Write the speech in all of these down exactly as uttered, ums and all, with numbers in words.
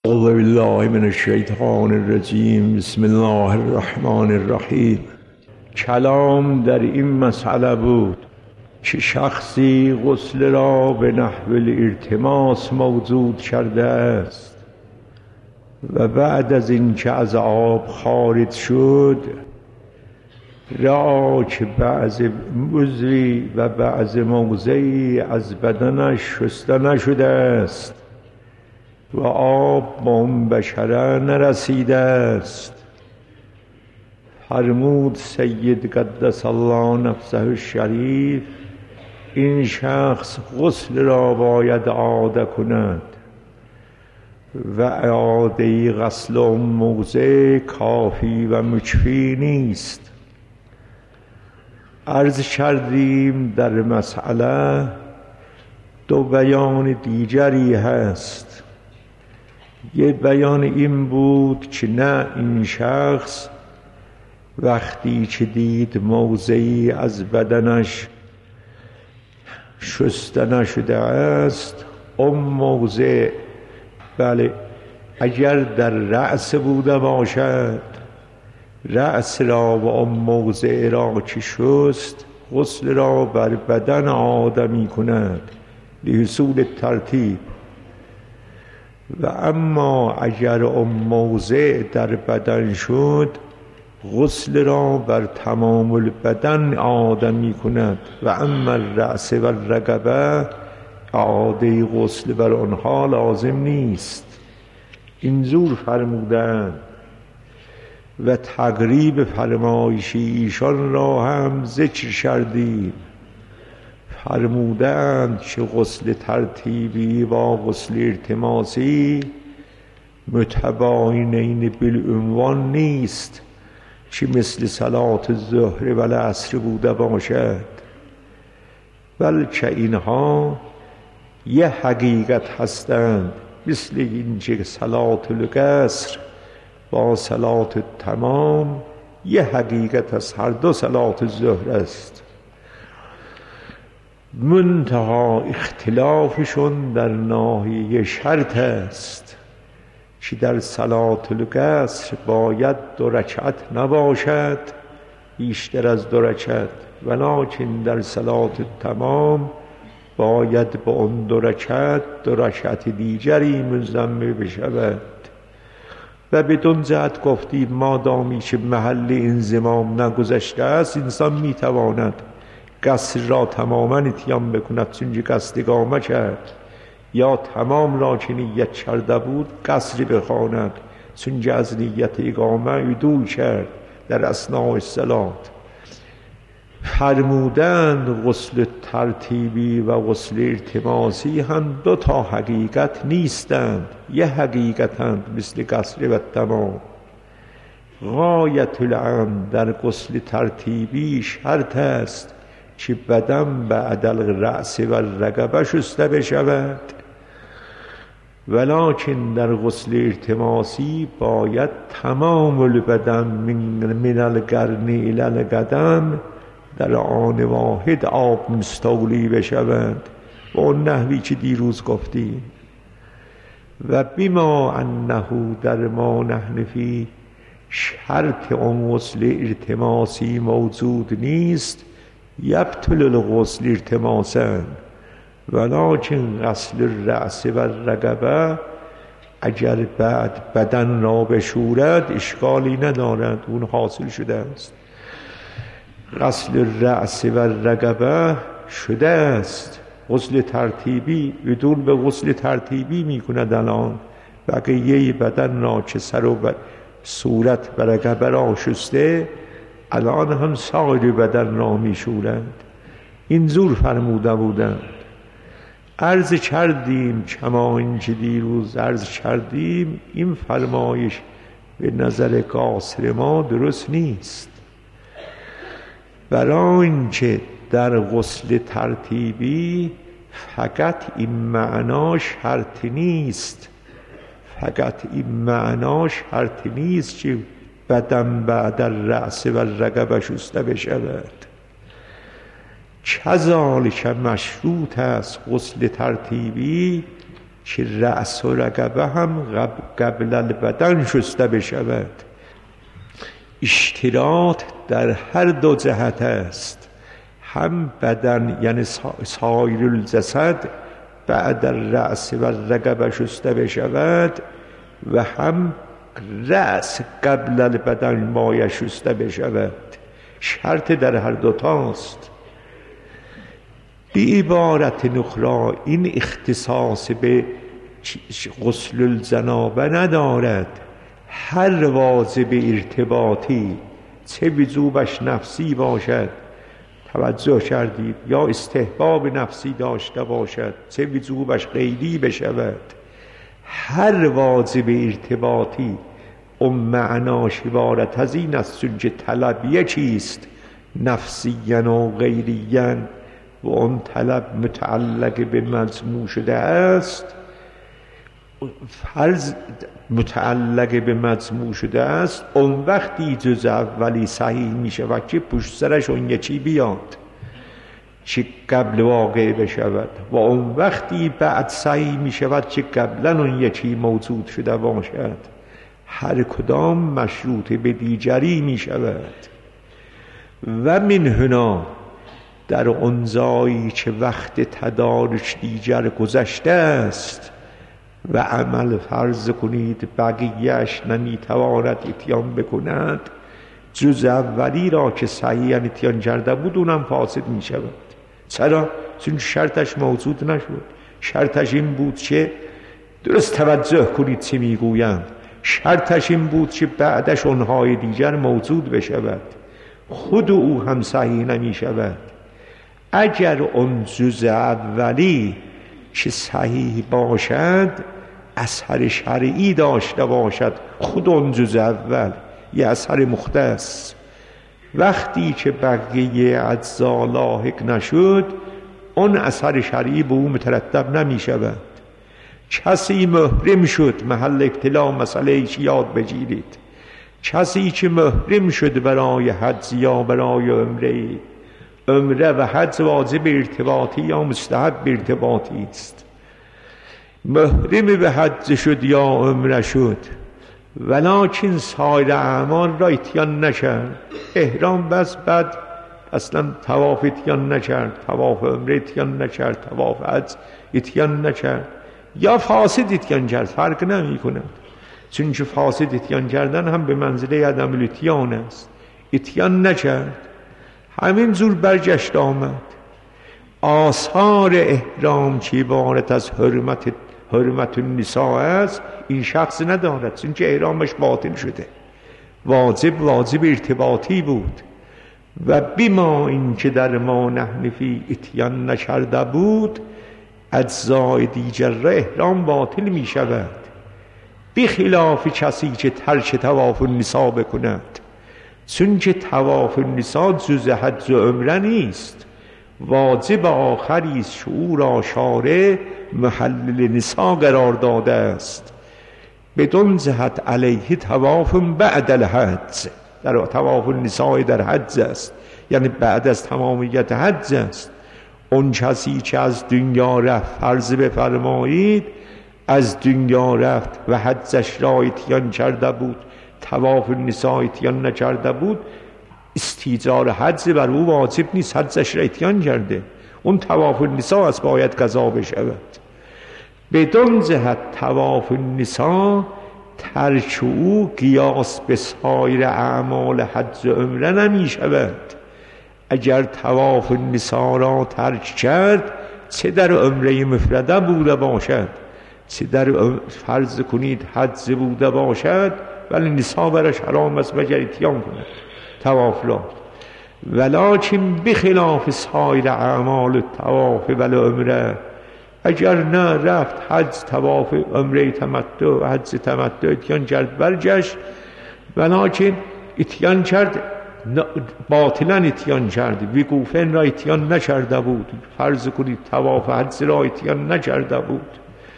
اعوذ بالله من الشیطان الرجیم. بسم الله الرحمن الرحیم. کلام در این مسئله بود که شخصی غسل را به نحو الالتماس موجود کرده است و بعد از اینکه از آب خارج شد را که بعض عضوی و بعض موضعی از بدنش شسته نشده است و آب به اون بشره نرسیده است. فرمود سید قدس الله نفسه الشریف این شخص غسل را باید اعاده کند و اعاده غسل اون موضع کافی و مکفی نیست. عرض کردیم در مسئله دو بیان دیگری هست. یه بیان این بود که نه، این شخص وقتی که دید موضعی از بدنش شسته نشده است، اون موضع بله اگر در رأس بوده باشد، رأس را و اون موضع را که شست غسل را بر بدن آدمی کند لحصول ترتیب. و اما اگر اون موضع در بدن شد غسل را بر تمام البدن آدمی کند و اما الرأس و الرقبه اعاده غسل بر آنها لازم نیست. اینجور فرمودند و تقریب فرمایش ایشان را هم ذکر کردیم. فرمودند که غسل ترتیبی و غسل التماسی متباینین بالعنوان نیست که مثل صلات الظهر و العصر بوده باشد، بلکه اینها یه حقیقت هستند، مثل این که صلات القصر با صلات التمام یه حقیقت از هر دو صلات الظهر است. منتها اختلافشون در ناحیه شرط است که در صلات القصر باید دو رکعت نباشد، بیشتر از دو رکعت، ولکن در صلات التمام باید با اون دو رکعت دو رکعت دیگری مضمر بشود. و بدون جهت گفتیم مادامی که محل انضمام نگذشته است انسان میتواند قصر را تماما اتیان بکند، چون قصد اقامه کرد، یا تمام را که نیت کرده بود قصر بخواند، چون از نیت اقامه عدول کرد در اثناء الصلات. فرمودند غسل ترتیبی و غسل التماسی هم دو تا حقیقت نیستند، یه حقیقتند مثل قصر و تمام. غایت الامر در غسل ترتیبی شرط است که بدن بعد الرأس و الرقبه شسته بشود، ولکن در غسل التماسی باید تمام البدن من القرن الی القدم در آن واحد آب مستولی بشوند، و اون نحوی که دیروز گفتیم. و بما انه در ما نحن فی شرط اون غسل التماسی موجود نیست، یبطل الغسل التماسا، ولکن غسل الرأس و الرقبه اگر بعد بدن را بشورد اشکالی ندارد، اون حاصل شده است. غسل الرأس و الرقبه شده است، غسل ترتیبی بدون به غسل ترتیبی میکند. الان بقیه بدن را که سر و صورت و رقبه را شسته، الان هم سایر بدن را میشورند. اینجور فرموده بودند. عرض کردیم کما اینکه دیروز عرض کردیم این فرمایش به نظر قاصر ما درست نیست، برای اینکه در غسل ترتیبی فقط این معنا شرط نیست، فقط این معنا شرط نیست که بدن بعد الرأس و الرقبه شسته بشود. کذالک مشروط است غسل ترتیبی که رأس و رقبه هم قبل البدن شسته بشود. اشتراط در هر دو جهت است، هم بدن یعنی سایر الجسد بعد الرأس و الرقبه شسته بشود و هم رأس قبل البدن باید شسته بشود. شرط در هر دوتاست. به عبارت نخرا این اختصاص به غسل الجنابه ندارد. هر واجب ارتباطی چه وجوبش نفسی باشد، توجه کردید، یا استحباب نفسی داشته باشد، چه وجوبش غیری بشود، هر واجب ارتباطی اون معناش عبارت از این است که طلب یکیست، نفسیاً و غیریاً، و اون طلب متعلق به مجموع شده است. فرض متعلق به مجموع شده است، اون وقتی جز اولی صحیح میشه و که پشت سرش اون یکی بیاد چه قبل واقع بشود، و اون وقتی بعد صحیح میشود که قبلا اون یکی موجود شده باشد. هر کدام مشروط به دیگری میشود. و من هنا در اون جایی که وقت تدارک دیگر گذشته است و عمل فرض کنید بقیهش نمیتواند اتیان بکند، جز اولی را که صحیحاً اتیان کرده بود اونم فاسد می شود. چرا؟ چون شرطش موجود نشد. شرطش این بود که درست توجه کنید چی میگویم، شرطش این بود که بعدش اونهای دیگر موجود بشود. خود او هم صحیح نمی شود. اگر اون جز اولی که صحیح باشد اثر شرعی داشته باشد، خود اون جز اول یه اثر مختص، وقتی که بقیه اجزا لاحق نشد اون اثر شرعی به او مترتب نمی شود. کسی محرم شد، محل ابتلا مسئله ایش یاد بگیرید، کسی که محرم شد برای حج یا برای عمره، عمره و حج واجب ارتباطی یا مستحب ارتباطی است، محرم به حج شد یا عمره شد ولکن سایر اعمال را اتیان نکرد، احرام بس، بعد اصلا طواف اتیان نکرد، طواف عمره اتیان نکرد، طواف حج اتیان نکرد، یا فاسد اتیان کرد، فرق نمی کند، چون که فاسد اتیان کردن هم به منزله عدم الاتیان است. اتیان نکرد، همین زور برگشت آمد. آثار احرام که عبارت از حرمت حرمت النساء است این شخص ندارد، چون که احرامش باطل شده. واجب واجب ارتباطی بود و بما این که در ما نحن فی اتیان نکرده بود اجزای دیگر را احرام باطل می شود، بخلاف کسی که ترک طواف النساء بکند، چون که طواف النساء جز حج و عمره نیست، واجب آخری است که او را شارع محلل نساء قرار داده است. بدون جهت علیه طواف بعد الحج، در طواف النساء در حج است، یعنی بعد از تمامیت حج است. اون کسی که از دنیا رفت، فرض بفرمایید از دنیا رفت و حجش را اتیان کرده بود، طواف النساء اتیان نکرده بود، استیجار حج بر او واجب نیست، حجش را اتیان کرده، اون طواف النساء است، باید قضا بشود. بدون جهت طواف النساء ترک او قیاس به سایر اعمال حج و عمره نمی شود. اگر طواف النساء را ترک کرد، چه در عمره مفرده بوده باشد، چه در فرض کنید حج بوده باشد، ولی نساء برش حرام است مگر اتیان کند طواف را. ولکن بخلاف سایر اعمال الطواف و العمره، اگر نه رفت حج، طواف، عمره تمتع، حج تمتع اتیان کرد برگشت، ولکن اتیان کرد باطلا اتیان کرد، وقوفین را اتیان نکرده بود، فرض کنید طواف حج را اتیان نکرده بود.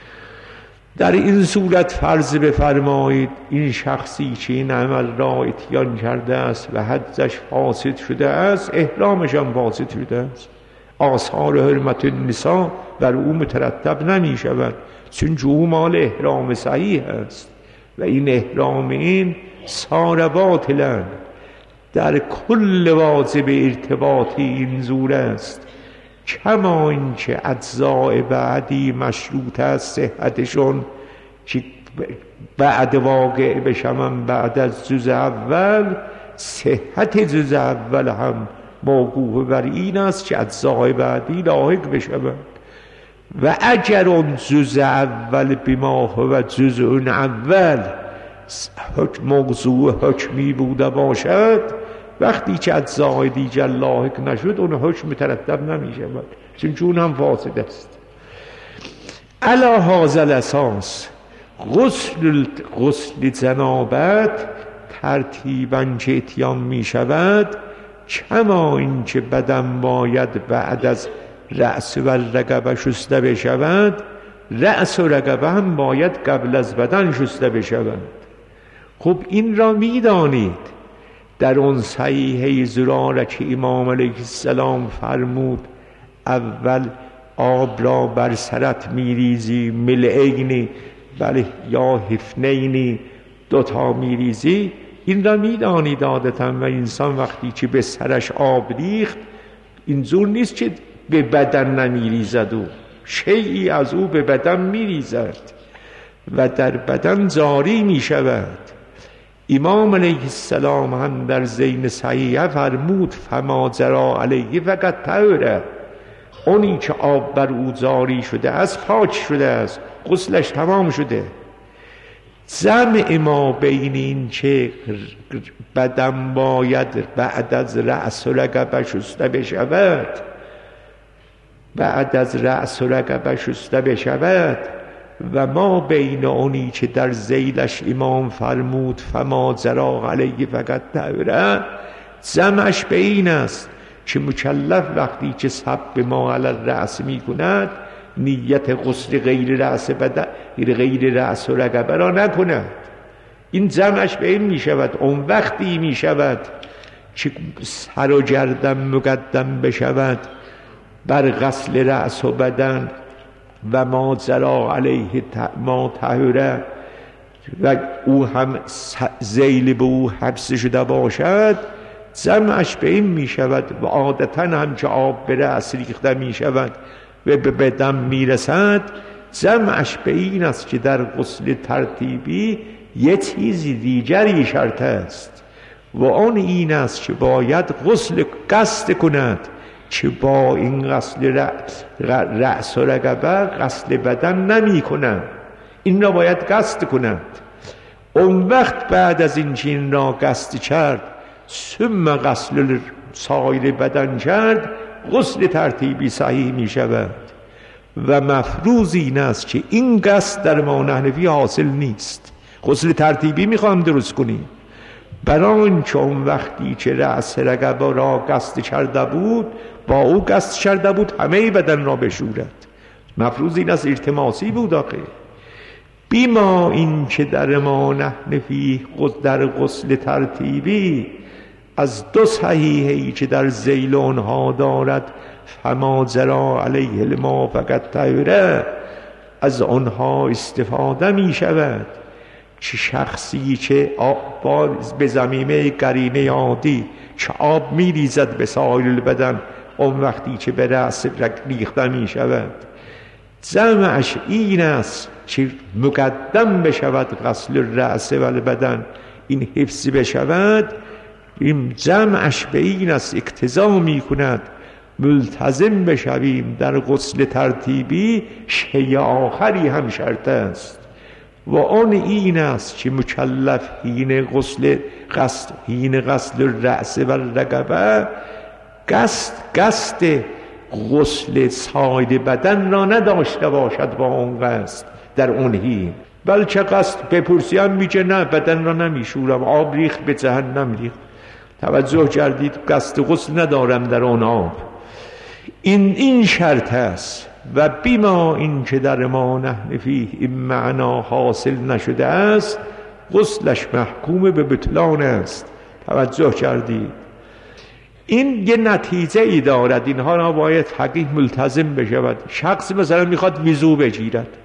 در این صورت فرض بفرمایید این شخصی که این عمل را اتیان کرده است و حجش فاسد شده است، احرامش هم فاسد شده است، آثار حرمت النساء بر او مترتب نمی شود، چون جو مال احرام صحیح است و این احرام این سار باطلا در کل واجب ارتباطی این زور است، کما اینکه اجزاء بعدی مشروط است صحتشون که بعد واقع بشم بعد از جز اول، صحت جز اول هم موقوف بر این است که اجزاء بعدی لاحق بشوند و اگر اون جز اول بما هو جزء اول موضوع حکمی بوده باشد، وقتی که اجزای دیگر لاحق نشد اون حکم مترتب نمی شود، چون چون هم فاسد است. علی هذا الاساس غسل غسل جنابت ترتیباً که اتیان می شود، کما اینکه بدن باید بعد از رأس و رقبه شسته بشود، رأس و رقبه هم باید قبل از بدن شسته بشود. خب این را می دانید در اون صحیحه زراره که امام علیه السلام فرمود اول آب را بر سرت می ریزی ملعینی بله یا حفنینی دوتا می ریزی، این را می دانید عادتا و انسان وقتی که به سرش آب ریخت اینجور نیست که به بدن نمی ریزد، و شیئی از او به بدن می ریزد و در بدن جاری می شود. امام علیه السلام هم در زین صحیحه فرمود فما جرا علیه فقط طهره، اونی که آب بر او جاری شده است پاک شده است، غسلش تمام شده. جمع ما بین این که بدن باید بعد از رأس و رقبه شسته بشود بعد از رأس و رقبه شسته بشود و ما بین اونی که در ذیلش امام فرمود فما جرا علیه فقط طهره، جمعش به این است که مکلف وقتی که صب ما علی الرأس می کند نیت غسل غیر رأس بدن غیر رأس و رقبه را نکند. این جمعش به این می شود. اون وقتی می شود که سر و گردن مقدم بشود بر غسل رأس و بدن و ما جرا علیه ما طهره و او هم ذیل به او حبس شده باشد، جمعش به این می شود و عادتا هم که آب به رأس ریخته می شود و به بدن می رسد، جمعش به این است که در غسل ترتیبی یه چیزی دیگری شرط است و آن این است که باید غسل قصد کند که با این غسل رأس و رقبه غسل بدن نمی کنند، این را باید قصد کند. اون وقت بعد از این که این را قصد کرد ثم غسل سایر بدن کرد، غسل ترتیبی صحیح می شود و مفروض این است که این قصد در ما حنفی حاصل نیست. غسل ترتیبی میخوام درست کنیم برای اینکه اون وقتی که رأس رقبه را قصد کرده بود با او قصد کرده بود همه بدن را بشورد، مفروض این است التماسی بود. آخه بیما این که در ما حنفی در غسل ترتیبی از دو صحیحه‌ای که در ذیل آنها دارد فما جرا علیه الماء فقط طهره، از آنها استفاده می شود که شخصی که آب به ضمیمه قرینه عادی که آب می ریزد به سایر بدن اون وقتی که به رأس ریخته می شود، جمعش این است که مقدم بشود غسل رأس و بدن این حفظ بشود. این جمعش به این است اقتضا می کند ملتزم بشویم در غسل ترتیبی شیء آخری هم شرط است و آن این است که مکلف حین غسل قصد حین غسل رأس و رقبه قصد قصد غسل سایر بدن را نداشته باشد با اون قصد در اون حین، بلکه قصد بپرسیم میگه نه بدن را نمیشورم، آب ریخت به جهنم ریخت، توجه کردید قصد غسل ندارم در آن آب، این این شرط است. و بیما این که در ما حنفی این معنا حاصل نشده است غسلش محکوم به بطلان است. توجه کردید این یه نتیجه ای دارد، اینها را باید حقیق ملتزم بشود. شخص مثلا میخواد وضو بگیرد،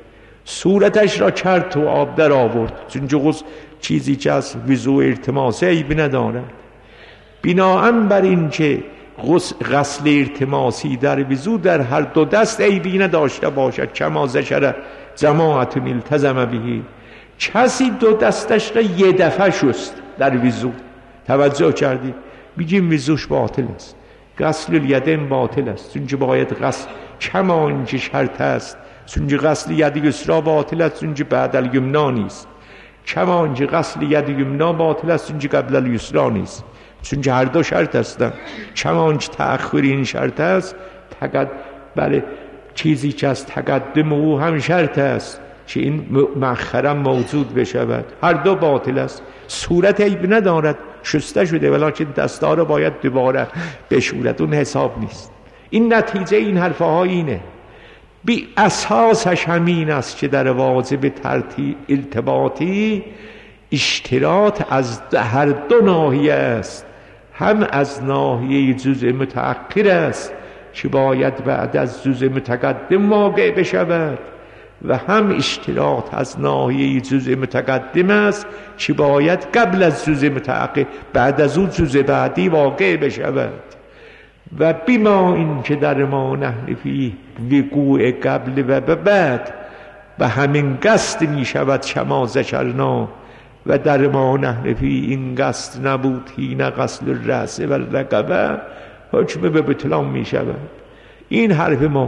صورتش را کرد تو آب در آورد، چون غسل چیزی که از وضو التماس عیب ندارد. بناهن بر این که غسل التماسی در وضو در هر دو دست عیبی نداشته باشد، کما ذکر جماعت التزم به، کسی دو دستش را یه دفعه شست در وضو، توجه کردی؟ میگیم وضوش باطل است، غسل الیدین باطل است، چون باید غسل کما اینکه شرط است، چون غسل ید یسرا باطل است، چون بعد الیمنا نیست، کما اینکه غسل ید یمنا باطل است، چون قبل الیسرا نیست، چون هر دو شرط هستند. کما اینکه تأخیر این شرط است، تقد بله چیزی که از تقدم او هم شرط است که این مؤخرا موجود بشود، هر دو باطل است. صورت عیب ندارد، شسته شده، ولیکن دستا رو باید دوباره بشورد، اون حساب نیست. این نتیجه این حرفها اینه، بی اساسش همین است که در واجب ترتیب ارتباطی اشتراط از هر دو ناحیه است، هم از ناحیه جزء متأخر است که باید بعد از جزء متقدم واقع بشود، و هم اشتراط از ناحیه جزء متقدم است که باید قبل از جزء متأخر بعد از اون جزء بعدی واقع بشود. و بما این که در ما نحن فی وقوع قبل و بعد، به همین قصد می شود کما ذکرنا، و در ما نحن فی این قصد نبود حین غسل الرأس و الرقبه، حکم به بطلان می شود. این حرف ما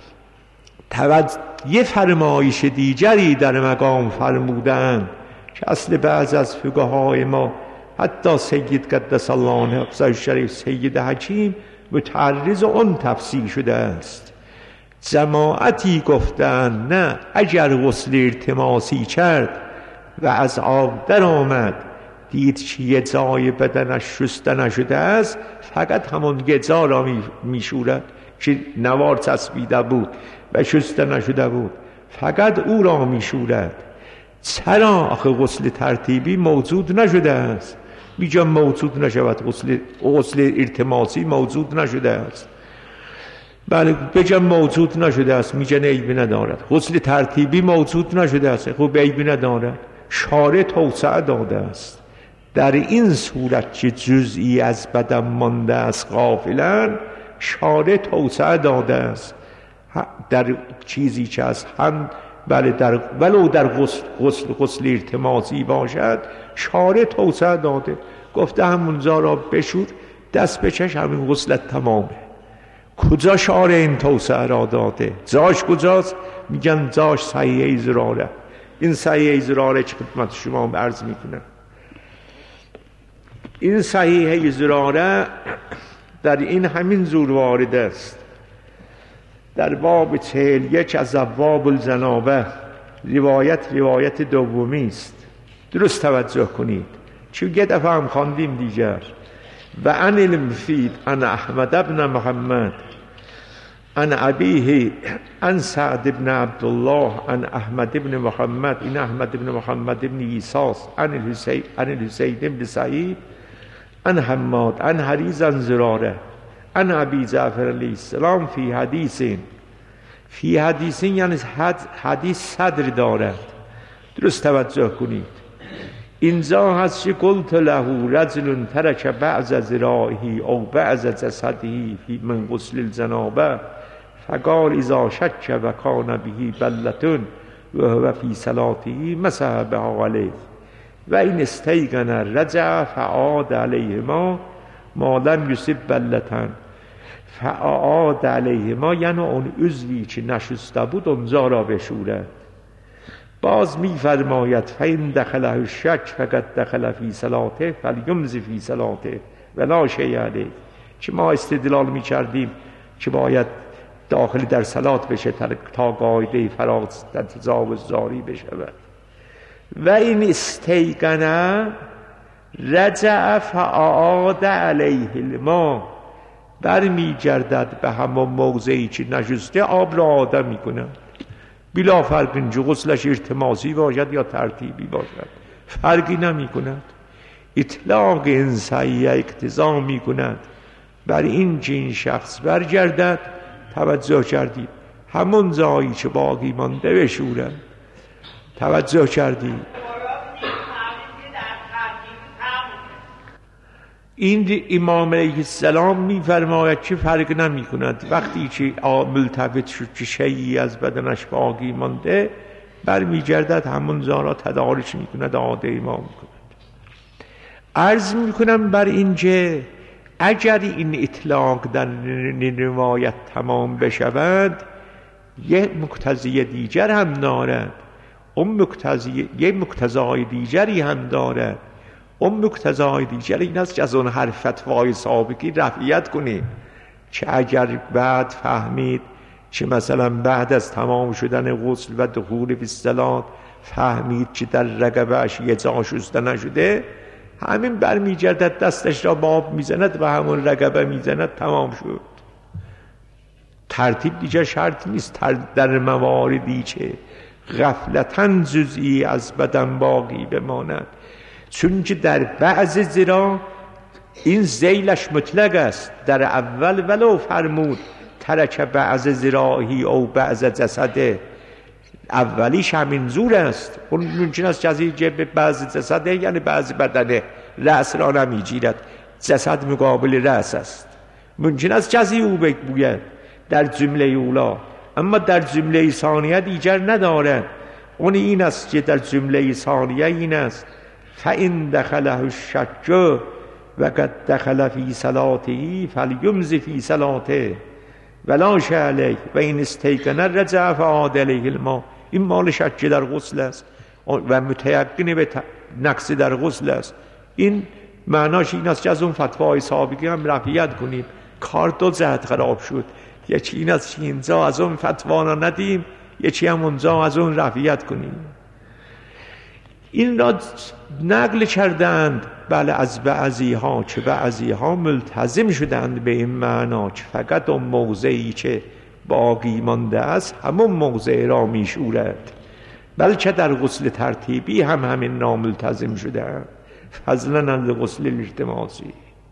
توجه یه فرمایش دیگری در مقام فرمودن که اصل بعض از فقهای ما، حتی سید قدس الله نفسه الشریف سید حکیم، متعرض اون تفسیر شده است. جماعتی گفتن نه، اگر غسل التماسی کرد و از آب در آمد دید که یه جای بدنش شسته نشده است، فقط همون یه جا را می شورد که نوار چسبیده بود و شسته نشده بود، فقط او را می شورد. چرا؟ آخه غسل ترتیبی موجود نشده است. میگم موجود نشود، غسل غسل التماسی موجود نشده است. بله بگم موجود نشده است، میگن عیبی ندارد. غسل ترتیبی موجود نشده است، خب عیبی ندارد. شارع توسعه داده است در این صورت که جزئی از بدن مانده است غافلا، شارع توسعه داده است در چیزی که از هم بله در ولو در غسل غسل غسل التماسی باشد، شارع توسعه داده، گفته همونجا را بشور، دست بچش، همین غسلت تمامه. کجا شارع این توسعه را داده؟ جاش کجاست؟ میگن جاش صحیحه زراره. این صحیحه زراره که خدمت شما عرض میکنم، این صحیحه زراره در این همین زور وارد است، در باب چهل یک از ابواب الجنابه. روایت روایت دومی است، درست توجه کنید، چون یه دفعه هم خواندیم دیگر. و عن المفید عن احمد ابن محمد عن ابیه عن سعد بن عبدالله عن احمد بن محمد، این احمد بن محمد بن ایساس، عن الحسین عن الحسین بن سعید عن حماد عن حریز عن زراره عن ابی جعفر علیه السلام فی حدیثین. فی حدیثین یعنی حدیث صدر دارد، درست توجه کنید. اینجا هست که قلت له رجل ترک بعض ذراعه او بعض جسده فی من غسل الجنابه فقال اذا شک و کان به بلة و هو فی صلاته مسح بها علیه و این استیقن رجع فعاد علیه ما ما لم یصب بلة فعاد علیه ما، یعنی اون عضوی که نشسته بود اونجا را بشورد. باز می فرماید فین دخله الشک فقط دخل فی صلاته فلیمضی فی صلاته ولا شیء علیه، که ما استدلال می کردیم که باید داخل در صلات بشه تا قاعده فراز در تجاوز جاری بشود. و این استیقنه رجع فعاد علیه الماء، برمی گردد به همون موضعی که نشسته، آب را عاده می کند، بلا فرق اینجا غسلش ارتماسی باشد یا ترتیبی باشد، فرقی نمی کند. اطلاق این صحیح اقتضا می کند بر این که این شخص برگردد، توجه کردید، همون جایی که باقی مانده بشورد. توجه کردی؟ این امام علیه السلام میفرماید که فرق نمی کند وقتی که ملتفت شد که شیئی از بدنش باقی مانده برمیگردد همون زارا تدارش میکند عاده امام کند. عرض میکنم بر اینجا اگر این اطلاق در روایت تمام بشود یک مقتضی دیگر هم دارد، اون مقتضی یک مقتضای دیگری هم دارد. اون مقتضای دیگر این است که از اون هر فتوای سابقی رفعیت کنیم که اگر بعد فهمید که مثلا بعد از تمام شدن غسل و دخول فی الصلاة فهمید که در رقبه‌اش یه جا شسته نشده، همین برمیگردد دستش را باب میزند و همون رقبه میزند، تمام شد. ترتیب دیگر شرط نیست. در مواردی که غفلتاً جزئی از بدن باقی بماند، چون که در بعض زرا این زیلش مطلق است. در اول ولو فرمود ترک بعض زراعی او بعض جسده، اولیش همین زور است. اون ممکن است جزئی جبه بعض جسده یعنی بعض بدنه، رأس را نمیگیرد، جسد مقابل رأس است. ممکن است جزئی او بگوید در جمله اولا، اما در جمله ثانیه دیگر ندارد. اون این است که در جمله ثانیه این است فَإِنْ دَخَلَهُ الشَّكُّ وَقَدْ دَخَلَ فِي صَلَاتِهِ فَلْيُمْضِ فِي صَلَاتِهِ وَلَا شَيْءَ عَلَيْهِ وَإِنْ اسْتَيْقَنَ رَجَعَ فَعَادَ عَلَيْهِ الْمَاءُ. این مال شک در غسل است و متیقن به نقص در غسل است. این معناش این است که از اون فتوای سابقی هم رفعیت کنیم. کار دو جهت خراب شد. یکی این است که اینجا از اون فتوا را ندیم، یکی هم اونجا از اون رفعیت کنیم. این را نقل کردند بله از بعضی ها که بعضی ها ملتزم شدند به این معنا که فقط اون موضعی که باقی مانده است همون موضع را میشورد، بلکه در غسل ترتیبی هم همین ناملتزم شدند، فضلا از غسل التماسی.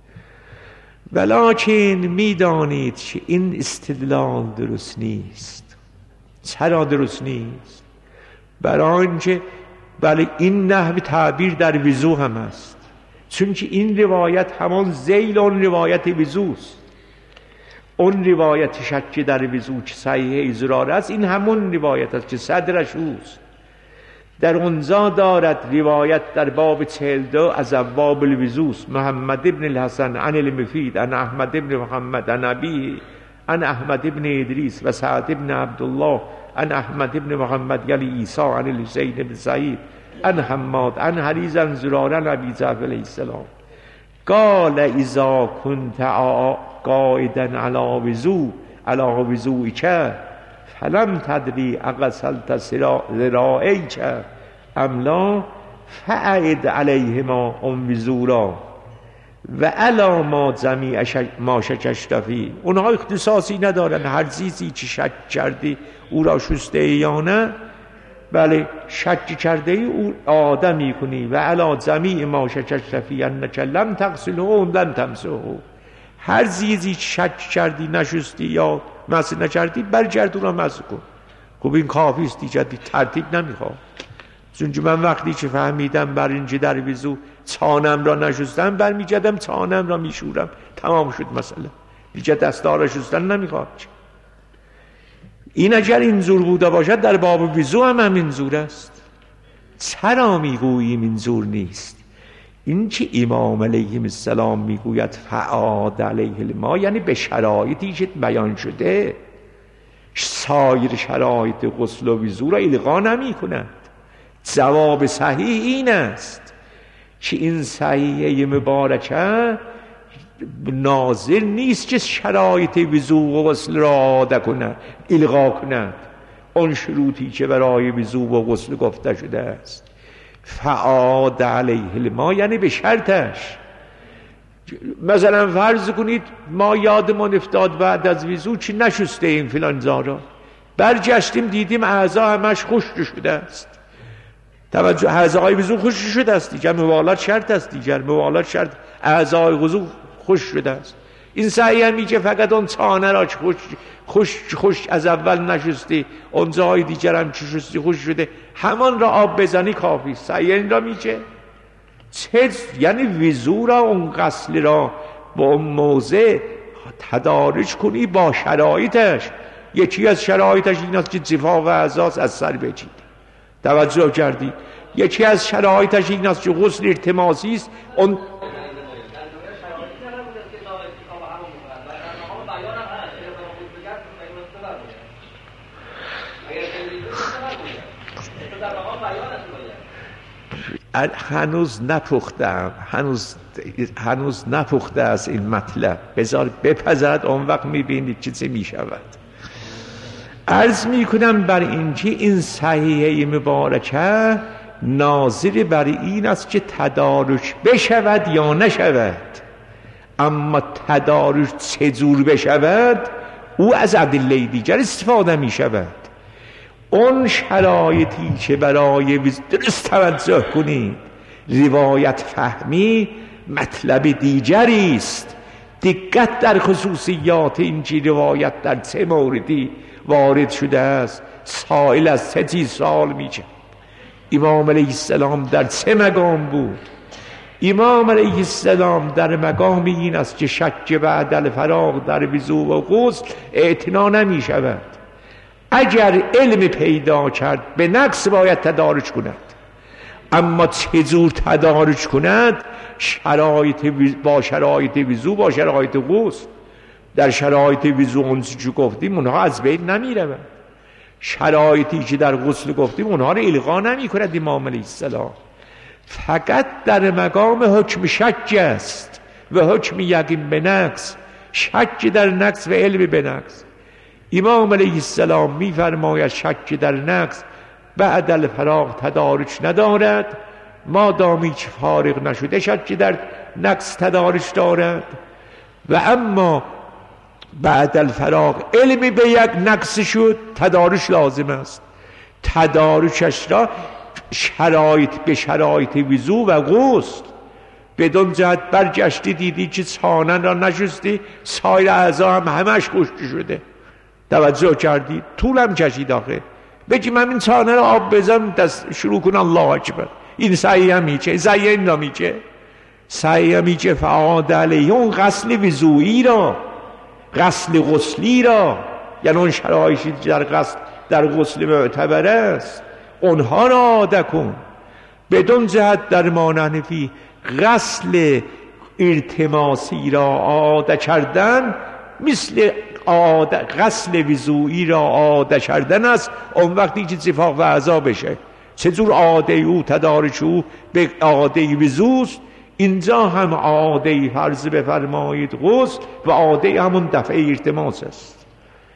ولکن میدانید که این استدلال درست نیست. چرا درست نیست؟ برای اینکه بله این نحو تعبیر در وضو هم است، چون که این روایت همان ذیل اون روایت وضوست. اون روایت شک در وضو که صحیح ازرار است، این همون روایت است که صدرش اوست. در اونجا دارد روایت در باب چهل و دو از ابواب الوضوست. محمد ابن الحسن عن المفید عن احمد ابن محمد عن ابی عن احمد ابن ادریس و سعد ابن عبدالله عن احمد ابن محمد یلی عیسی عن الحسین ابن سعید عن حماد عن حریز عن زرار عن ابی جعفر علیه السلام قال اذا كنت قائدا على وضو على وضوئك فلم تدری اغسلت ذراعیک ام لا فاعد علیهما ام وضورا و علا ما جمیع ما شکشت فی. اونها اختصاصی ندارن، هر چیزی که شک کردی او را شسته یا نه، بله شک کرده ای او آدمی کنی و علا جمیع ما شکشت فی انک لم تغسله و لم تمسحه. هر چیزی شک کردی نشستی یا مسح نکردی برگرد اون را مسح کن. خب این کافی است دیگه، ترتیب نمیخواد. چون من وقتی که فهمیدم بر اینجا در وضو چانم را نشستم برمیگردم چانم را میشورم، تمام شد مسئله دیگه، دستار را شستن نمیخواد. این اگر این زور بوده باشد در باب وضو هم همین زور است. چرا میگوییم این زور نیست؟ این که امام علیه السلام میگوید فعاد علیه الماء یعنی به شرایطی که بیان شده، سایر شرایط غسل و وضو را الغا نمی کند. جواب صحیح این است که این صحیحه مبارکه ناظر نیست که شرایط وضو و غسل را عاده کند، الغا کند اون شروطی که برای وضو و غسل گفته شده است. فعاد علیه الماء یعنی به شرطش. مثلا فرض کنید ما یادمان افتاد بعد از وضو چی نشسته این فلان زارا، برگشتیم دیدیم اعضا همش خشک شده است. توجه، اعضای وضو خشک شده است دیگر، موالات شرط است دیگر، موالات شرط، اعضای وضو خشک شده است. این سعی میشه فقط اون چانه را خوش خوش خوش از اول نشستی، اون جای دیگر هم چی شستی خوش شده، همان را آب بزنی کافی. سعی این را میشه چه یعنی وضو را اون غسل را با اون موضع تدارج کنی با شرایطش. یکی از شرایطش این است که زفاف اعضاء از سر بچید، توجه کردی؟ یکی از شرایطش این است که غسل التماسی است. اون هنوز نپختم، هنوز هنوز نپخته است این مطلب، بذار بپزد، اون وقت میبینید چیزی میشود. عرض میکنم بر اینکه این صحیحه مبارکه ناظر بر این است که تدارج بشود یا نشود. اما تدارج چجور بشود او از ادله دیگر استفاده میشود. اون شرایطی که برای درست توجه کنید روایت فهمی مطلب دیگری است. دقت در خصوصیات این روایت در چه موردی وارد شده است. سائل از چه چیز سوال میشه؟ امام علیه السلام در چه مقام بود؟ امام علیه السلام در مقام این است که شک بعد الفراغ در وضو و غسل اعتنا نمی شود. اگر علم پیدا کرد به نقص باید تدارج کند. اما چجور تدارج کند؟ شرایط با شرایط وضو با شرایط غسل. در شرایط وضو اونچه که گفتیم اونها از بین نمی رود. شرایطی که در غسل گفتیم اونها رو الغا نمی کند امام علیه السلام. فقط در مقام حکم شک است و حکم یقین به نقص. شک در نقص و علم به نقص. امام علیه السلام می فرماید شک در نقص بعد الفراغ تدارج ندارد، ما دامی که فارغ نشده شک در نقص تدارج دارد. و اما بعد الفراغ علم به یک نقص شد تدارج لازم است. تدارجش را شرایط به شرایط وضو و غسل. بدون جهت برگشتی دیدی که چانن را نشستی، سایر اعضا هم همش خشک شده، توجه کردی؟ طولم کشید آخه بگی من این چانه را آب بزنم دست شروع کن الله اکبر. این سعی هم میچه سعی این را میچه سعی هم میچه فعاد علیه اون غسل وضوئی را، غسل غسلی را، یعنی اون شرایطی در غسل در غسل معتبر است اونها را عاده کن. بدون جهت در ما نحنفی غسل التماسی را عاده کردن مثل عاده غسل وضوئی را عاده کردن است. اون وقتی که زفاف اعضا بشه چجور عاده او تدارج او به عاده وضوست، اینجا هم عاده فرض بفرمایید غسل و عاده همون دفعه التماس است.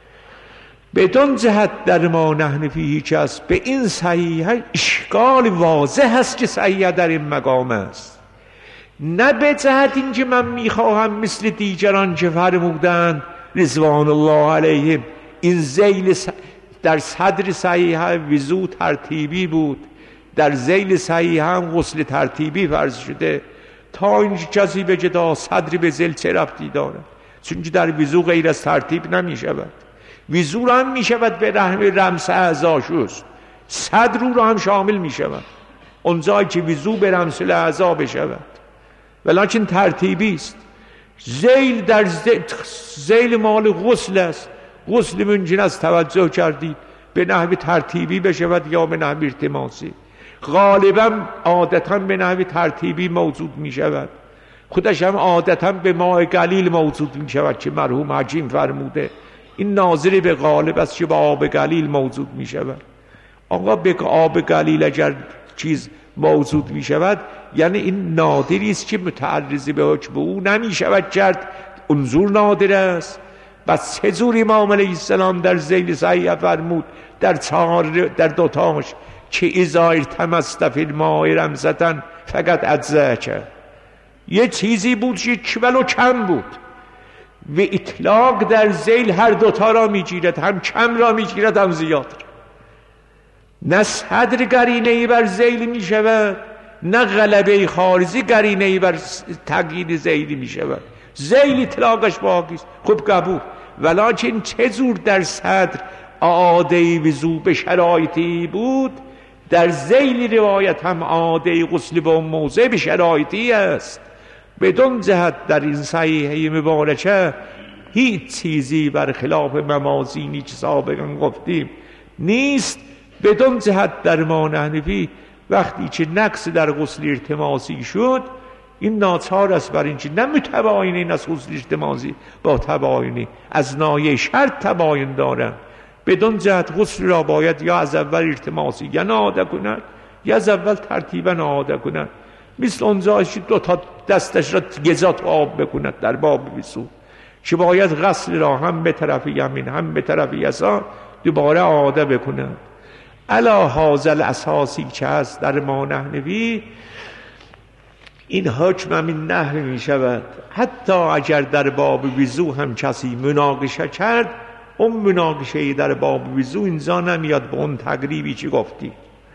بدون جهت در ما نحنفی هیچ است. به این صحیحه اشکال واضح است که صحیحه در این مقام است، نه به جهت این که من میخواهم مثل دیگران که فرمودند رضوان الله علیهم این ذیل در صدر صحیحه وضو ترتیبی بود، در ذیل صحیحه هم غسل ترتیبی فرض شده. تا این کسی به جدا صدر به ذیل چه ربطی دارد؟ چون که در وضو غیر از ترتیب نمی شود. وضو را هم می شود به رحم رمس اعضا شست، صدر رو هم شامل می شود اون جایی که وضو به رمس اعضا بشود، ولیکن ترتیبی است. ذیل در ذیل مال غسل است. غسل ممکن است توجه کردید به نحو ترتیبی بشود یا به نحو التماسی. غالبا عادتا به نحو ترتیبی موجود می شود، خودش هم عادتا به ماء قلیل موجود می شود که مرحوم حکیم فرموده این ناظر به غالب است که با آب قلیل موجود می شود. آقا به آب قلیل اگر چیز موجود می شود یعنی این نادری است که متعرض به حکم او نمی شود کرد، انظور نادر است. بس چجور امام علیه السلام در ذیل صحیح فرمود در چهار در دوتاش که اذا التمست فی الماء رمزتن فقط اجزاک، یه چیزی بود که ولو کم بود و اطلاق در ذیل هر دوتا را میگیرد، هم کم را میگیرد هم زیاد. نه صدر قرینه ای بر ذیل میشود، نه غلبه خارجی قرینه ای بر تقیید ذیلی میشود. ذیل اطلاقش باقیست. خب قبول، ولیکن چه زور در صدر عاده وضو به شرایطی بود، در ذیل روایت هم عاده غسل به اون موضع به شرایطی است. بدون جهت در این صحیحه مبارکه هیچ چیزی برخلاف ممازینی که سابقا گفتیم نیست. بدون جهت در ما حنفی وقتی که نقص در غسل التماسی شد، این ناچار است بر اینکه نمیتواین این از غسل التماسی با تباینی از ناحیه شرط تباین دارند. بدون جهت غسل را باید یا از اول التماسی یا نهاده کند یا از اول ترتیبا نهاده کند. مثل اونجا دو تا دستش را گزات آب بکند در باب وضو که باید غسل را هم به طرف یمین هم به طرف یسار دوباره عاده بکند. علا حاصل اساسی که هست در ما نحوی، این حکم همین نحوی می شود. حتی اگر در باب وضو هم کسی مناقشه کرد، اون مناقشه در باب وضو اینجا نمیاد به اون تقریبی که گفتی.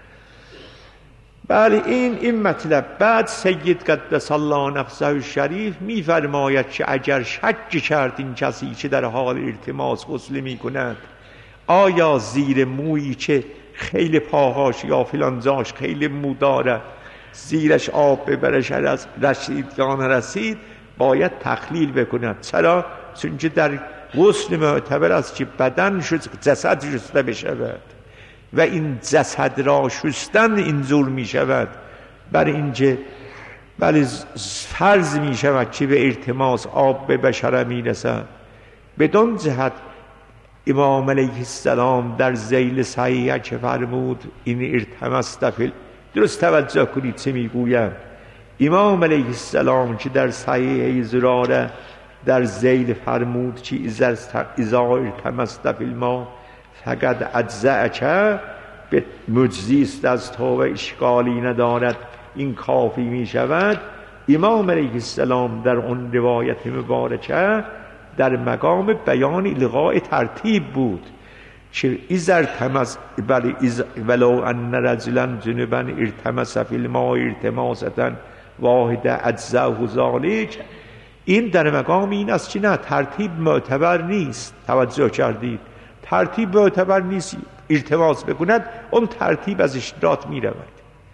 بله این این مطلب. بعد سید قدس الله نفسه الشریف میفرماید که اگر شک کرد این کسی که در حال التماس غسل می کند آیا زیر مویی که خیلی پاهاش یا فلان جاش خیلی مو داره زیرش آب ببرش از رسید یا نرسید، باید تخلیل بکند. چرا؟ چون که در غسل معتبر است که بدن شد جسد شسته بشود و این جسد را شستن اینجور می شود بر اینکه بله فرض می شود که به التماس آب به بشره می رسد. بدون جهت امام علیه السلام در ذیل صحیحه که فرمود این التمست فی، درست توجه کنید چه میگویم. امام علیه السلام که در صحیحه زراره در ذیل فرمود که اذا التمست فی الماء فقد اجزأک، به مجزیست از تو و اشکالی ندارد، این کافی می شود. امام علیه السلام در اون روایت مبارکه در مقام بیان الغاء ترتیب بود که اذا تمس بل ولو ان رجلا جنبا التمس فی الماء التماسة واحده اجزاءه ذلک. این در مقام این است که نه ترتیب معتبر نیست. توجه کردید؟ ترتیب معتبر نیست. التماس بکند اون ترتیب از اشتراط می رود.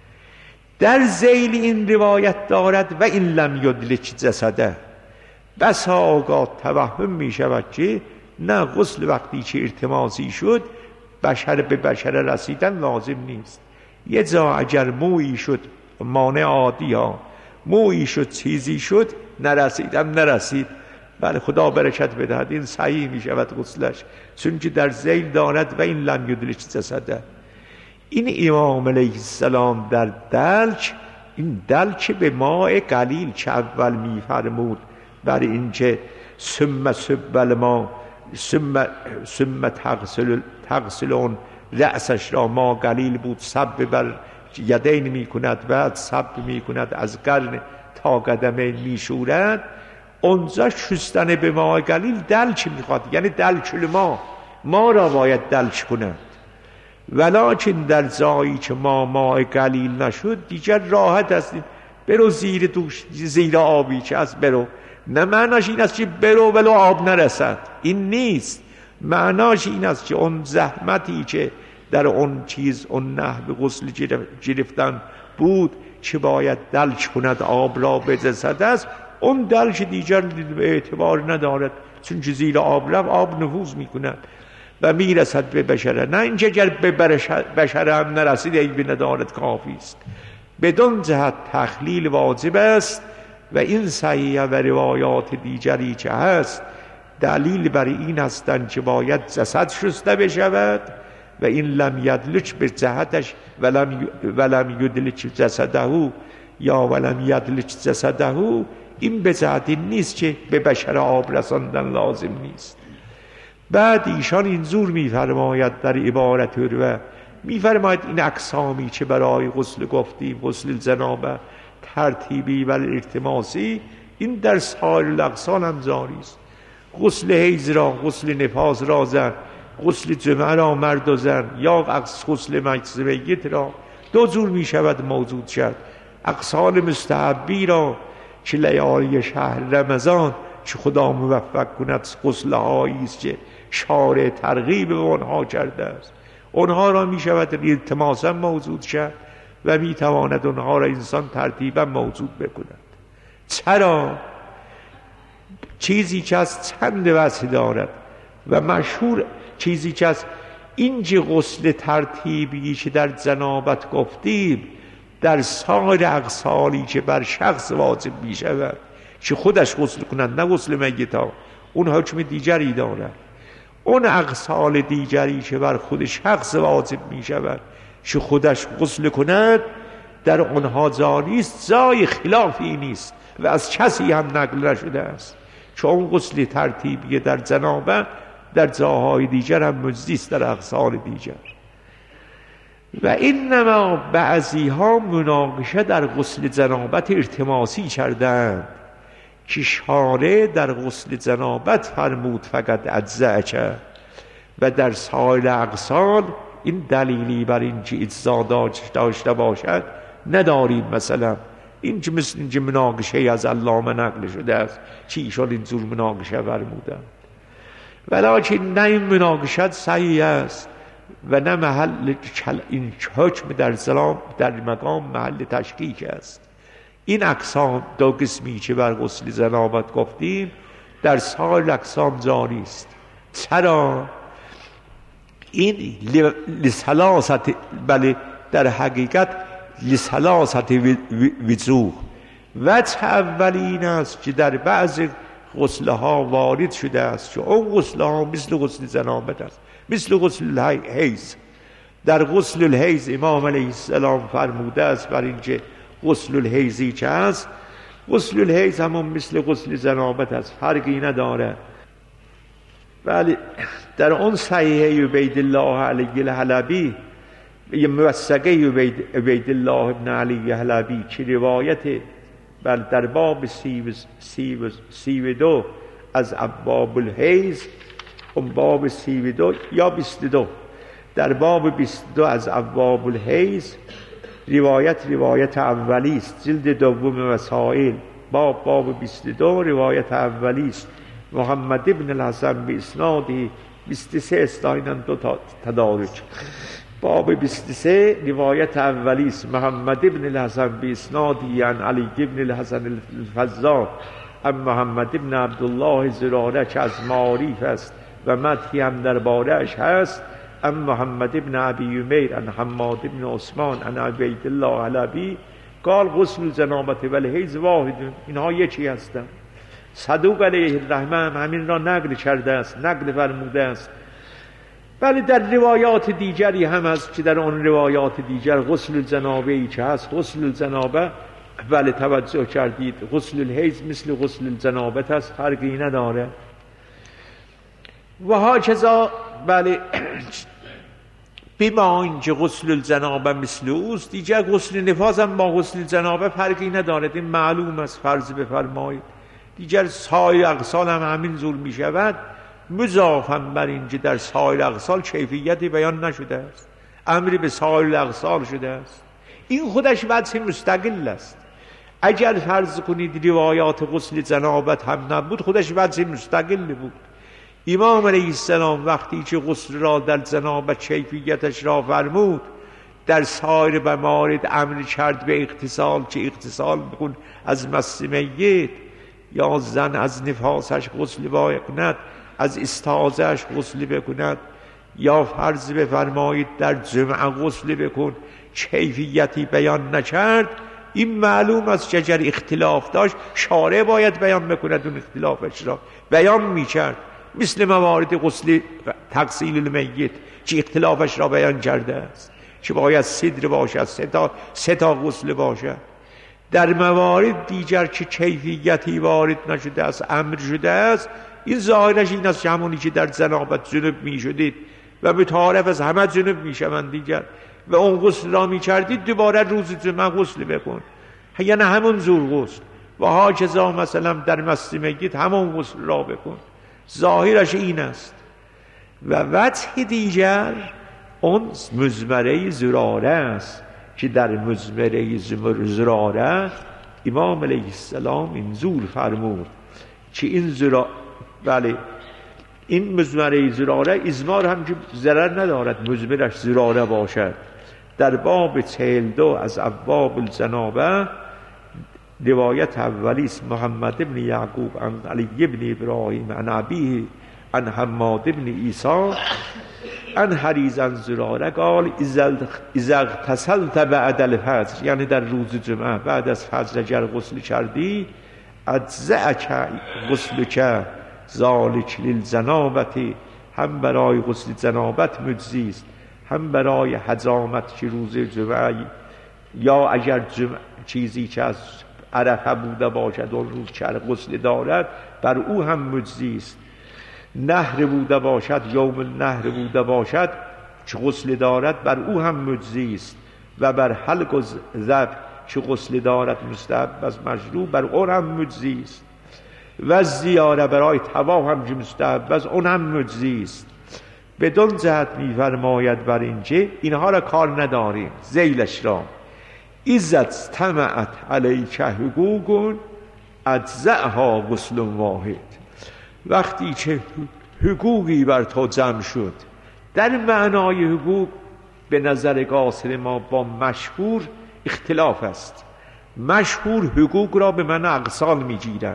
در ذیل این روایت دارد و این لم یدلک جسده، بسا آگاه توهم می شود که نه غسل وقتی که التماسی شد بشر به بشر رسیدن لازم نیست. یه جا اگر مویی شد مانع عادی ها، مویی شد چیزی شد نرسیدم نرسید، بله خدا برکت بدهد این صحیح می شود غسلش، چون که در ذیل دارد و این لم یدلک جسده. این امام علیه السلام در دلک، این دلک به ماء قلیل که اول می فرمود برای اینکه ثم سب الماء ثم ثم تغسل تغسلون رأسش را ما قلیل بود سب بر یدین می کند، بعد سب می کند از قرن تا قدمین می شورد. اونجا شستن به ماء قلیل دلچ می خواد، یعنی دلچ ما ما را باید دلچ کند. ولیکن در جایی که ما ماء قلیل نشد دیگر راحت است، برو زیر دوش زیر آبی که از برو. نه معناش این است که برو ولو آب نرسد، این نیست. معناش این است که اون زحمتی که در اون چیز اون نحو غسل گرفتن بود که باید دلچ کند آب را به جسد است، اون دلچ دیگر اعتبار ندارد، چون که زیر آب رفت آب نفوذ میکند و میرسد به بشره. نه اینکه اگر به بشره هم نرسید عیبی ندارد، کافی است. بدون جهت تخلیل واجب است و این صحیح و روایات دیگری که هست دلیل بر این هستند که باید جسد شسته بشود و این لم یدلک به جهتش ولم ولم یدلک جسده یا ولم یدلک جسده، این به جهتی نیست که به بشر آب رساندن لازم نیست. بعد ایشان اینجور میفرماید در عبارت و میفرماید این اقسامی که برای غسل گفتیم، غسل جنابه، ترتیبی و التماسی، این در سایر الاقسام هم جاری است. غسل حیض را، غسل نفاس را زن، غسل جمعه را مرد و زن، یا غسل میت را دو جور می شود موجود شد. اقسام مستحبی را که لیالی شهر رمضان چه خدا موفق کند غسل‌هایی است که شارع ترغیب به آنها کرده است. آنها را می شود التماسا موجود شد و می تواند آنها را انسان ترتیبا موجود بکند. چرا؟ چیزی که از چند وجه دارد و مشهور چیزی که از اینجا غسل ترتیبی که در جنابت گفتیم در سایر اغسالی که بر شخص واجب می شود که خودش غسل کنند، نه غسل میتا، اون حکم دیگری دارد. اون اغسال دیگری که بر خود شخص واجب می شود که خودش غسل کند در آنها جاری است، جای خلافی نیست و از کسی هم نقل نشده است، چون غسل ترتیبی در جنابت در جاهای دیگر هم مجزی است، در اغسال دیگر. و اینما بعضی ها مناقشه در غسل جنابت التماسی کردند که شارع در غسل جنابت فرمود فقط اجزاء و در سایر اغسال این دلیلی بر این که اجزا داشته باشد نداریم. مثلا این که مثل این که مناقشه از علامه نقل شده است که ایشان اینجور مناقشه فرمودند، ولیکن نه این مناقشت صحیح است و نه محل این حکم در سلام در مقام محل تشکیک است. این اقسام دو قسمی که بر غسل جنابت گفتیم در سایر اقسام جاری است. چرا؟ این لثلاثت، بله در حقیقت لثلاثت وجوه. وجه اول این است که در بعض غسلها وارد شده است که اون غسلها مثل غسل جنابت است، مثل غسل الحیض. در غسل الحیض امام علیه السلام فرموده است بر اینکه غسل الحیضی که است، غسل الحیض همون مثل غسل جنابت است، فرقی نداره. ولی در اون صحیح عبید الله علی الحلبی، یه موثقه عبید الله ابن علی الحلبی که روایت بل در باب سی و, سی و, سی و دو از ابواب الحیض، اون باب سی و دو یا بیست و دو، در باب بیست و دو از ابواب الحیض روایت روایت اولی است، جلد دوم مسائل باب باب بیست و دو روایت اولی است. محمد ابن الحسن به اسنادی بیست و سه است، اینن دو تا تدارج. باب بیست و سه روایت اولی است، محمد ابن الحسن به اسنادی عن علی ابن الحسن الفزار ام محمد ابن عبدالله زراره که از معارف است و مدحی هم در بارش هست، ام محمد ابن ابی امیر عن حماد ابن عثمان عن عبید الله علبی قال غسل جنابت و الحیض واحد. اینها یکی هستند. صدوق علیه الرحمه همین را نقل کرده است، نقل فرموده است. ولی در روایات دیگری هم هست که در آن روایات دیگر غسل الجنابه ای که هست، غسل الجنابه ولی توجه کردید غسل الحیض مثل غسل الجنابه است، فرقی نداره. و هاکذا بله بما اینکه غسل الجنابه مثل اوست، دیگر غسل نفاس هم با غسل جنابه فرقی ندارد، این معلوم است. فرض بفرمایید دیگر سایر اغسال هم همین زور می شود، مضافاً بر اینکه در سایر اغسال کیفیتی بیان نشده است، امری به سایر اغسال شده است. این خودش وجه مستقل است. اگر فرض کنید روایات غسل جنابت هم نبود، خودش وجه مستقل بود. امام علیه السلام وقتی که غسل را در جنابت کیفیتش را فرمود، در سایر موارد امر کرد به اغتسال، که اغتسال بکن از مس میت، یا زن از نفاسش غسل باید کند، از استحاضه‌اش غسل بکند، یا فرض بفرمایید در جمعه غسل بکن، کیفیتی بیان نکرد. این معلوم است که اگر اختلاف داشت شارع باید بیان بکند، اون اختلافش را بیان میکرد، مثل موارد غسل تغسیل المیت که اختلافش را بیان کرده است که باید صدر باشد، سه تا سه تا غسل باشد. در موارد دیگر که کیفیتی وارد نشده است، امر شده است، این ظاهرش این است که همونی که در جنابت جنب می شدید و متعارف از همه جنب می شوند دیگر و اون غسل را می کردید، دوباره روز جمعه غسل بکن، یعنی همون زور غسل. و هاکذا مثلا در مس میت همون غسل را بکن، ظاهرش این است. و وجه دیگر اون مزمره زراره است که در مزمره زراره امام علیه السلام اینجور فرمود که این زرا بله این مزمره زراره ازمار هم که ضرر ندارد مزمرش زراره باشد. در باب چهل دو از ابواب الجنابه روایت اولی است محمد ابن یعقوب عن علی ابن ابراهیم عن ابیه عن حماد ابن عیسی عن حریز عن زراره قال اذا اغتسلت بعد الفجر، یعنی در روز جمعه بعد از فجر اگر غسل کردی اجزأک غسلک ذالک للجنابه، هم برای غسل جنابت مجزی است هم برای حجامت که روز جمعه، یا اگر جمعه چیزی که از عرفه بوده باشد اون روز که غسل دارد بر او هم مجزی است. نهر بوده باشد یوم نهر بوده باشد که غسل دارد بر او هم مجزی است. و بر حلق و ذبح که غسل دارد مستحب از مشروع بر اون هم مجزی است. و زیاره برای طواف هم که مستحب از اون هم مجزی است. بدون جهت می‌فرماید بر اینجا اینها را کار نداریم. ذیلش را اذا طمعت علیک حقوق اجزأها غسل واحد، وقتی که حقوقی بر تو جمع شد. در معنای حقوق به نظر قاصر ما با مشهور اختلاف است. مشهور حقوق را به معنی اغسال میگیرند.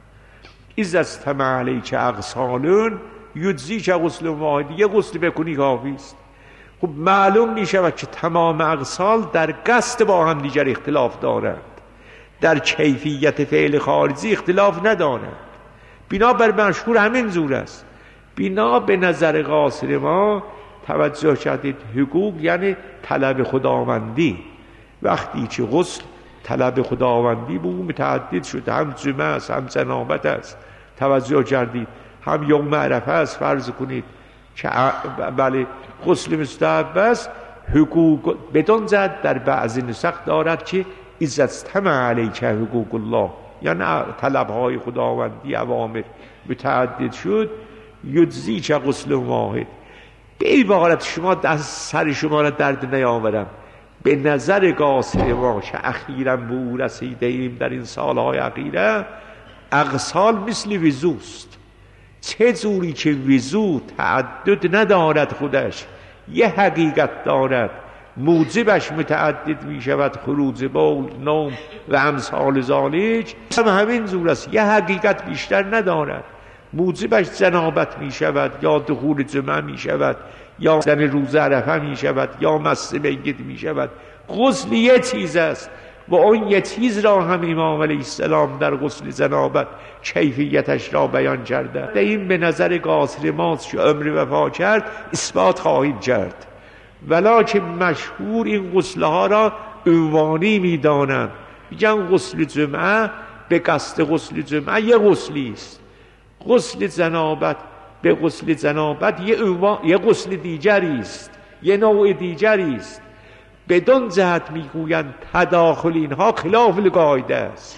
اذا طمع علیک اغسالون یجزیک غسل واحد، یه غسل بکنی کافی است. خب معلوم می شود که تمام اغسال در قصد با هم دیگر اختلاف دارند، در کیفیت فعل خارجی اختلاف ندارند. بنا بر مشهور همین زور است. بنا به نظر قاصر ما توجه کردید حقوق یعنی طلب خداوندی. وقتی که غسل طلب خداوندی به اون متعدد شد، هم جمعه است هم جنابت است، توجه کردید، هم یوم عرفه است فرض کنید که بله غسل مستحب است. حقوق بدون زد در بعضی نسخ دارد که اذا طمع علیک حقوق الله، یعنی طلبهای خداوندی اوامر متعدد شد یجزیک غسل واحد. به عبارت شما دست سر شما را درد نیاورم، به نظر قاصر ما که اخیراً به او رسیده ایم در این سالهای اخیره، اغسال مثل وضوست. چه جوری که وضو تعدد ندارد، خودش یه حقیقت دارد، موجبش متعدد می شود، خروج بول، نوم و امثال ذالک، هم همین جور است، یه حقیقت بیشتر ندارد. موجبش جنابت می شود یا دخول جمعه می شود یا زن روز عرفه می شود یا مس میت می شود. غسل یه چیز است و اون یه چیز را هم امام علیه السلام در غسل جنابت کیفیتش را بیان کرده. ده این به نظر قاصر ماست که عمر وفا کرد اثبات خواهید کرد، ولکن مشهور این غسلها را عنوانی می دانند. میگن غسل جمعه به قصد غسل جمعه یه غسلی است، غسل جنابت به غسل جنابت یه, یه غسل دیگری است، یه نوع دیگری است. بدون جهت میگویند تداخل اینها خلاف القاعده است،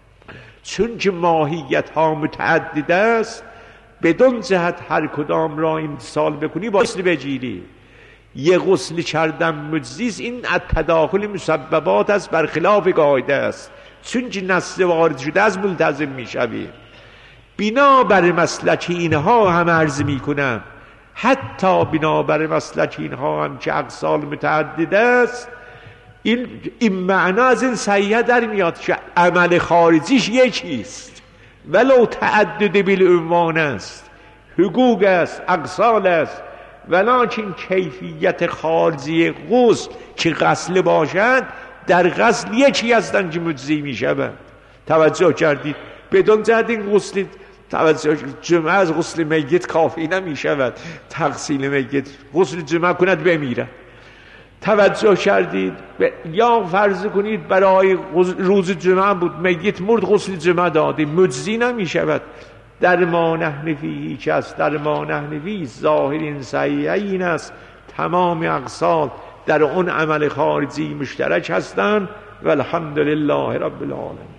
چون که ماهیت ها متعدد است. بدون جهت هر کدام را امتثال بکنی با غسل بگیری. یه غسل کردن مجزیز، این تداخل مسببات است، بر خلاف قاعده است، چون که نص وارد شده از ملتزم میشوی. بنا بر مسلک اینها هم عرض میکنم، حتی بنا بر مسلک اینها هم که اغسال متعدد است، این, این معنا از این صحیحه در میاد که عمل خارجیش یکیست ولو تعدد بالعنوان است، حقوق است، اغسال است، ولکن کیفیت خارجی غسل که غسل باشد در غسل یکی هستند که مجزی میشوند. توجه کردید؟ بدون جهت این غسل توجه جمعه از غسل میت کافی نمی شود، تغسیل میت غسل جمعه کند بمیره. توجه کردید؟ یا فرض کنید برای روز جمعه بود، میت مرد، غسل جمعه دادی، مجزی نمی شود. در ما نحن فیه که است، در ما نحن فیه ظاهر این صحیح این است تمام اغسال در اون عمل خارجی مشترک هستند. والحمد لله رب العالمین.